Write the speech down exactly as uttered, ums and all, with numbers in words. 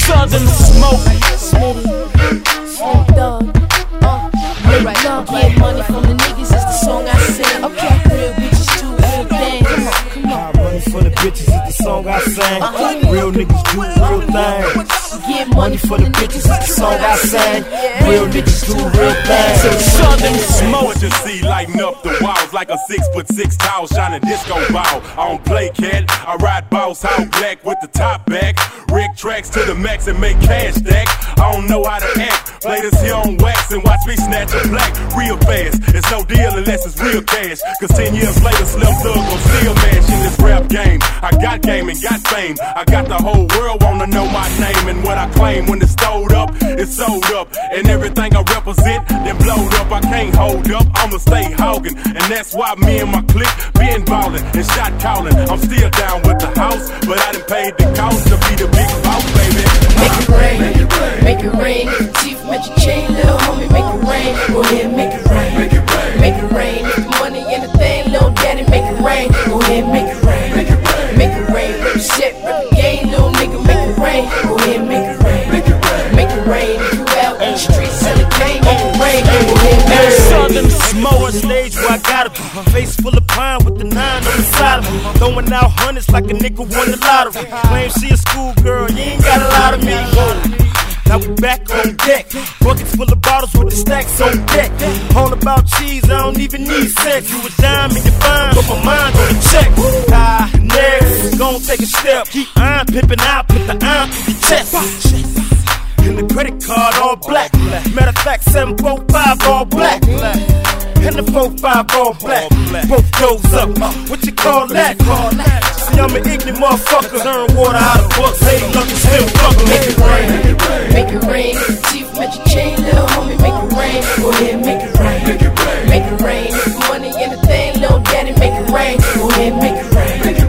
Southern Smoke. Smitty, Slim Thug. Uh, Real right. Love, get money from the niggas is the song I sing. Okay. Real bitches do real things. Come on, come on. Money for the bitches is the song I sing. Uh-huh. Real niggas do real things. Get money for the bitches is the song I sing. Real niggas do real things. Southern Smoke. What you see lighting up the walls like a six foot six towel shining disco ball. I don't play cat, I ride boss out black with the top back. Rig tracks to the max and make cash stack. I don't know how to act. Play this here on wax and watch me snatch a black real fast. It's no deal unless it's real cash. Cause ten years later, Slim Thug gon' still mash in this rap game. I got game and got fame. I got the whole world wanna know my name. And what I claim when it's stowed up, it's sold up. And everything I represent, then blowed up. I can't hold up, I'ma stay hogging. And that's why me and my clique been ballin' and shot callin'. I'm still down with the house, but I done paid the cost to be the big boss, baby. Make it rain, make it rain, make it rain. Chief met your chain, little homie, make it rain. Go ahead, make it rain, make it rain, make it rain. If the money and the thing, little daddy, make it rain. Go ahead, make it rain, make it rain, make it rain. Rip the shit, rip the game, little nigga, make it rain. Go ahead, make it rain, make it rain, make it rain. If you out in the streets selling game, make it rain. Go ahead, make it rain. Southern Smoke on stage where I gotta be. Face full of pine with the nine on the side of me. Throwing out hundreds like a nigga won the lottery. Claim she a schoolgirl, you ain't got a lot of me. Whoa. Now we back on deck. Buckets full of bottles with the stacks on deck. All about cheese, I don't even need sex. You a dime and you fine, but my mind on the check. Ah, next, gon' take a step. Keep iron pimping out, put the iron in your chest. And the credit card all black. Matter of fact, seven four five all black. And the four five all black. Both goes up. What you call that? See, I'm an ignorant motherfucker. Turn water out of books. Hey, nothing still fucking. Make it rain, make it rain. Chief met your chain, little homie, make it rain. Go ahead, make it rain, make it rain, make it rain. If the money and the thing, little daddy, make it rain. Go ahead, make it rain, make it rain.